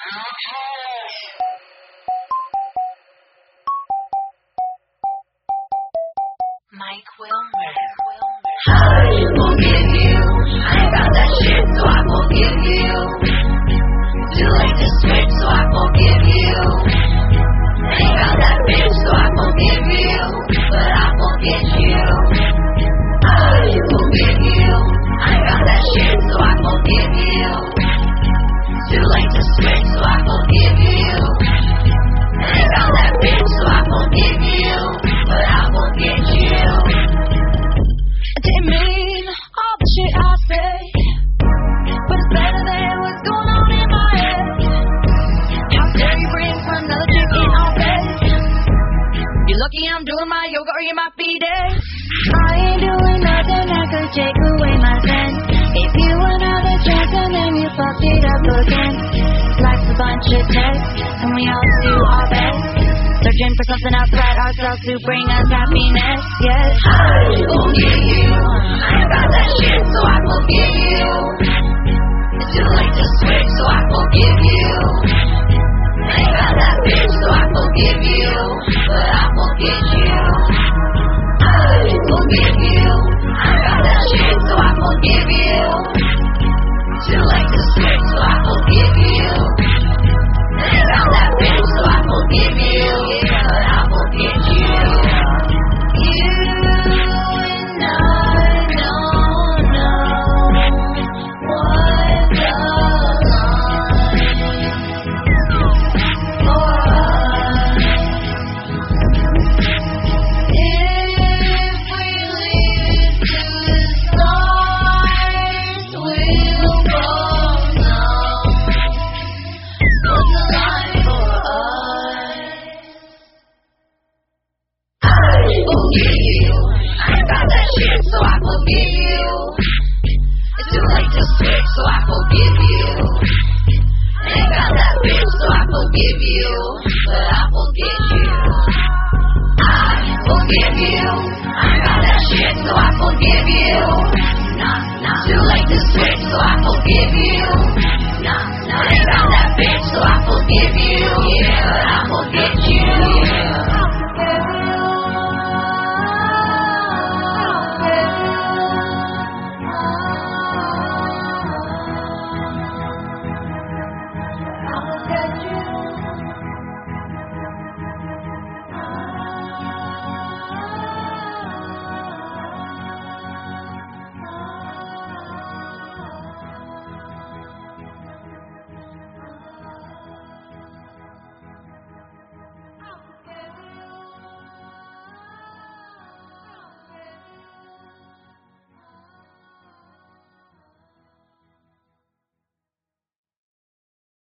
Mike Wilmer. I forgive you. I ain't got that shit, so I forgive you. Too late to switch, so I forgive you. Ain't got that bitch, so I forgive you. But I forget you. I forgive you. I ain't got that shit, so I forgive you. Too late to switch, so I forgive you. Ain't got that bitch, so I forgive you. But I forget you. Didn't mean all the shit I say, but it's better than what's going on in my head. How dare you bring another chick in our bed? You're lucky I'm doing my yoga or you might be dead. I ain't doing nothing that could take away my sin. If you another chance and then you fucked it up again. Life's a bunch of tests and we all do our best, searching for something outside ourselves to bring us happiness. Yes, I forgive you. I ain't got that shit, so I forgive you. It's too late to switch, so I forgive you. Ain't got that bitch, so I forgive you. But I forget you. I forgive you. I ain't got that shit, so I forgive you. Too late to switch, so I forgive you. Ain't got that bitch, so I forgive you. But I forget you. You and I don't know what the line for us. If we leave it to the stars, we'll both know what's the line for us. I forgive you. I ain't got that shit, so I forgive you. It's too late to switch, so I forgive you. Ain't got that bitch, so I forgive you. But I forget you. I forgive you. I ain't got that shit, so I forgive you. Too late to switch, so I forgive you. Ain't got that bitch, so I forgive you.